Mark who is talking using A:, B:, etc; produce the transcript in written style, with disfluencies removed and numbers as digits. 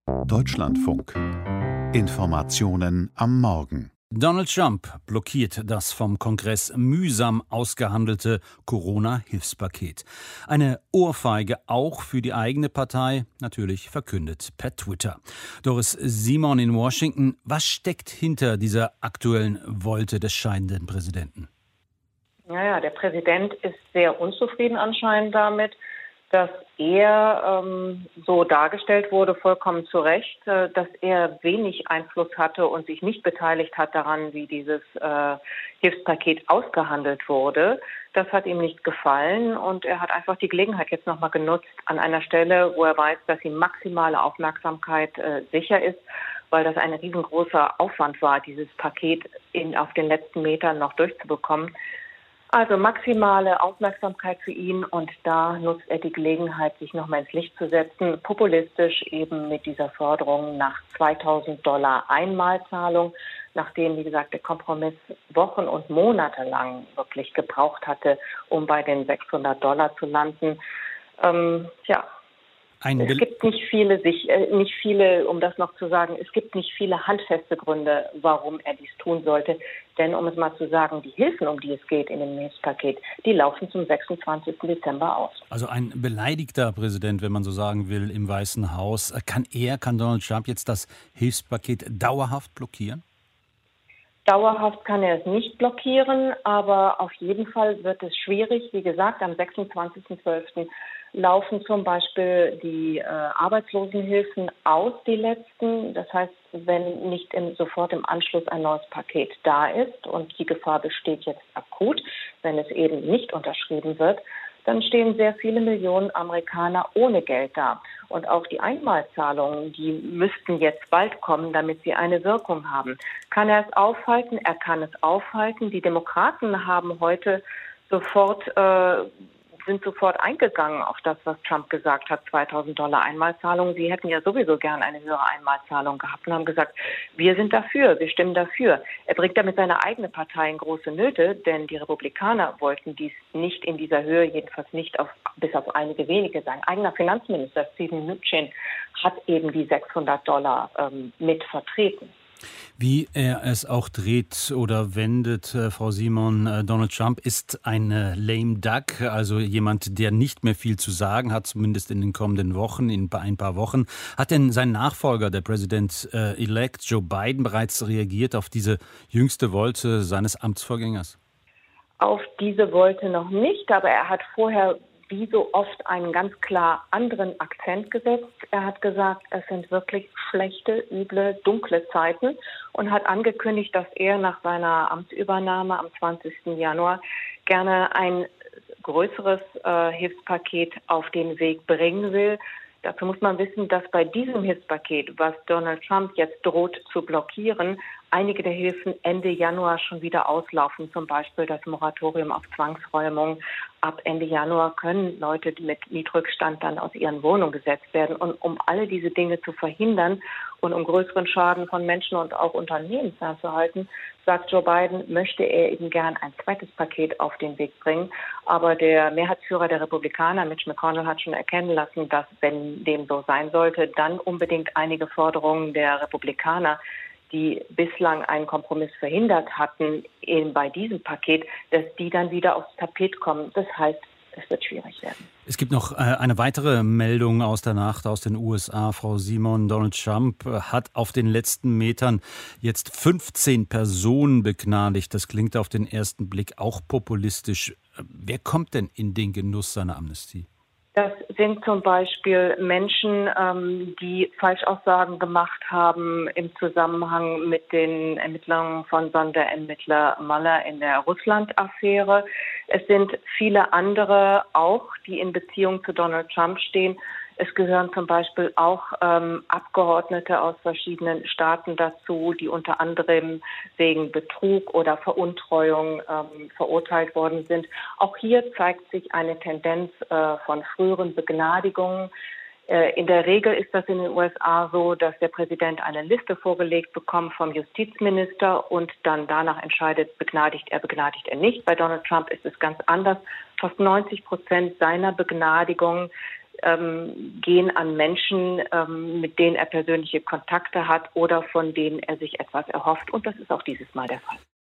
A: Deutschlandfunk. Informationen am Morgen.
B: Donald Trump blockiert das vom Kongress mühsam ausgehandelte Corona-Hilfspaket. Eine Ohrfeige auch für die eigene Partei, natürlich verkündet per Twitter. Doris Simon in Washington, was steckt hinter dieser aktuellen Wolte des scheidenden Präsidenten?
C: Naja, der Präsident ist sehr unzufrieden anscheinend damit, dass er so dargestellt wurde, vollkommen zu Recht, dass er wenig Einfluss hatte und sich nicht beteiligt hat daran, wie dieses Hilfspaket ausgehandelt wurde. Das hat ihm nicht gefallen und er hat einfach die Gelegenheit jetzt nochmal genutzt an einer Stelle, wo er weiß, dass ihm maximale Aufmerksamkeit sicher ist, weil das ein riesengroßer Aufwand war, dieses Paket auf den letzten Metern noch durchzubekommen. Also maximale Aufmerksamkeit für ihn und da nutzt er die Gelegenheit, sich nochmal ins Licht zu setzen, populistisch eben mit dieser Forderung nach $2.000 Einmalzahlung, nachdem, wie gesagt, der Kompromiss Wochen und Monate lang wirklich gebraucht hatte, um bei den $600 zu landen. Es gibt nicht viele, um das noch zu sagen, es gibt nicht viele handfeste Gründe, warum er dies tun sollte. Denn, um es mal zu sagen, die Hilfen, um die es geht in dem Hilfspaket, die laufen zum 26. Dezember aus.
B: Also ein beleidigter Präsident, wenn man so sagen will, im Weißen Haus. Kann Donald Trump jetzt das Hilfspaket dauerhaft blockieren?
C: Dauerhaft kann er es nicht blockieren, aber auf jeden Fall wird es schwierig. Wie gesagt, am 26.12. laufen zum Beispiel die Arbeitslosenhilfen aus, die letzten. Das heißt, wenn nicht sofort im Anschluss ein neues Paket da ist und die Gefahr besteht jetzt akut, wenn es eben nicht unterschrieben wird, dann stehen sehr viele Millionen Amerikaner ohne Geld da. Und auch die Einmalzahlungen, die müssten jetzt bald kommen, damit sie eine Wirkung haben. Kann er es aufhalten? Er kann es aufhalten. Die Demokraten haben heute sind sofort eingegangen auf das, was Trump gesagt hat, $2.000 Einmalzahlung. Sie hätten ja sowieso gern eine höhere Einmalzahlung gehabt und haben gesagt, wir sind dafür, wir stimmen dafür. Er bringt damit seine eigene Partei in große Nöte, denn die Republikaner wollten dies nicht in dieser Höhe, jedenfalls nicht bis auf einige wenige. Sein eigener Finanzminister Steven Mnuchin hat eben die $600 mit vertreten.
B: Wie er es auch dreht oder wendet, Frau Simon, Donald Trump ist ein lame duck, also jemand, der nicht mehr viel zu sagen hat, zumindest in den kommenden Wochen, in ein paar Wochen. Hat denn sein Nachfolger, der Präsident-elect Joe Biden, bereits reagiert auf diese jüngste Wolte seines Amtsvorgängers? Auf
C: diese Wolte noch nicht, aber er hat vorher wie so oft einen ganz klar anderen Akzent gesetzt. Er hat gesagt, es sind wirklich schlechte, üble, dunkle Zeiten und hat angekündigt, dass er nach seiner Amtsübernahme am 20. Januar gerne ein größeres Hilfspaket auf den Weg bringen will. Dazu muss man wissen, dass bei diesem Hilfspaket, was Donald Trump jetzt droht zu blockieren, einige der Hilfen Ende Januar schon wieder auslaufen, zum Beispiel das Moratorium auf Zwangsräumung. Ab Ende Januar können Leute mit Mietrückstand dann aus ihren Wohnungen gesetzt werden. Und um alle diese Dinge zu verhindern und um größeren Schaden von Menschen und auch Unternehmen fernzuhalten, sagt Joe Biden, möchte er eben gern ein zweites Paket auf den Weg bringen. Aber der Mehrheitsführer der Republikaner, Mitch McConnell, hat schon erkennen lassen, dass, wenn dem so sein sollte, dann unbedingt einige Forderungen der Republikaner, die bislang einen Kompromiss verhindert hatten, eben bei diesem Paket, dass die dann wieder aufs Tapet kommen. Das heißt, es wird schwierig werden.
B: Es gibt noch eine weitere Meldung aus der Nacht aus den USA. Frau Simon, Donald Trump hat auf den letzten Metern jetzt 15 Personen begnadigt. Das klingt auf den ersten Blick auch populistisch. Wer kommt denn in den Genuss seiner Amnestie?
C: Das sind zum Beispiel Menschen, die Falschaussagen gemacht haben im Zusammenhang mit den Ermittlungen von Sonderermittler Mueller in der Russland-Affäre. Es sind viele andere auch, die in Beziehung zu Donald Trump stehen. Es gehören zum Beispiel auch Abgeordnete aus verschiedenen Staaten dazu, die unter anderem wegen Betrug oder Veruntreuung verurteilt worden sind. Auch hier zeigt sich eine Tendenz von früheren Begnadigungen. In der Regel ist das in den USA so, dass der Präsident eine Liste vorgelegt bekommt vom Justizminister und dann danach entscheidet, begnadigt er nicht. Bei Donald Trump ist es ganz anders. Fast 90% seiner Begnadigungen gehen an Menschen, mit denen er persönliche Kontakte hat oder von denen er sich etwas erhofft. Und das ist auch dieses Mal der Fall.